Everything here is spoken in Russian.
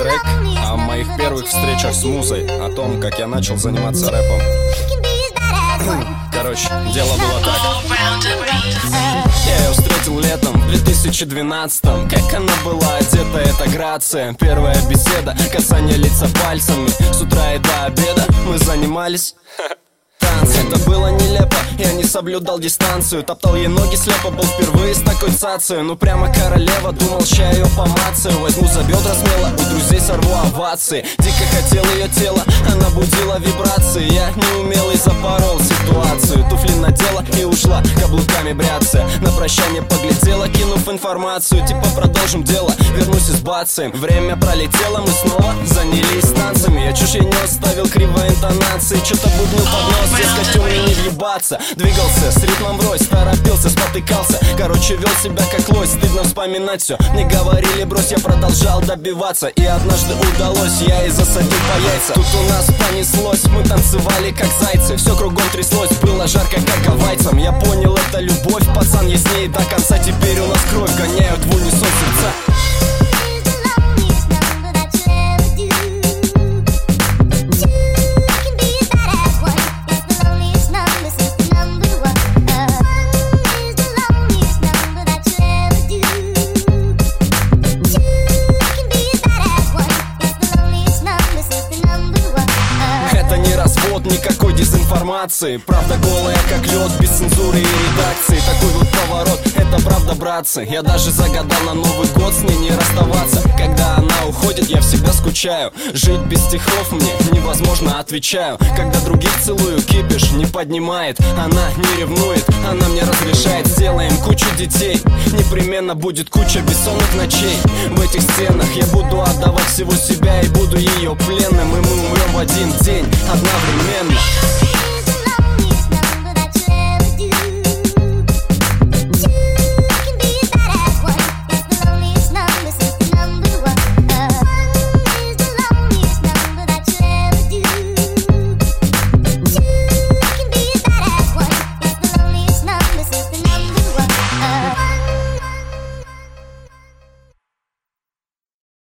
трек о моих первых встречах с музой, о том, как я начал заниматься рэпом. Короче, дело было так. Я ее встретил летом в 2012-м. Как она была одета, это грация. Первая беседа, касание лица пальцами. С утра и до обеда мы занимались танцы. Это было нелепо, я не соблюдал дистанцию. Топтал ей ноги слепо, был впервые с такой цацией. Ну прямо королева, думал, ща ее помацаю. Возьму за бедра смело, у друзей сорву овации. Дико хотел ее тело, она будила вибрации. Я неумелый запорол ситуацию. Туфли надела и ушла, каблуками бряцая. На прощание поглядела, кинув информацию. Типа продолжим дело, вернусь и с бацаем. Время пролетело, мы снова занялись танцами. Я чушь ей не оставил кривой интонации. Что-то бубнил под нос, дескать, умей не въебаться. Двигался с ритмом врозь, торопился, спотыкался. Короче, вел себя как лось, стыдно вспоминать все. Мне говорили брось, я продолжал добиваться. И однажды удалось, я ей засадил по яйца. Тут у нас понеслось, мы танцевали как зайцы. Все кругом тряслось, было жарко как гавайцам. Я понял, это любовь, пацан, я с ней до конца. Теперь у нас кровь гоняют в унисон сердца. Никакой дезинформации. Правда голая как лед, без цензуры и редакции. Такой вот поворот, это правда, братцы. Я даже загадал на Новый год с ней не расставаться. Когда она уходит, я в себя скучаю. Жить без стихов мне невозможно, отвечаю. Когда других целую, кипиш не поднимает. Она не ревнует, она мне разрешает. Сделаем кучу детей, непременно будет куча бессонных ночей. В этих стенах я буду отдавать всего себя и буду ее пленным. И мы умрем в один день одновременно.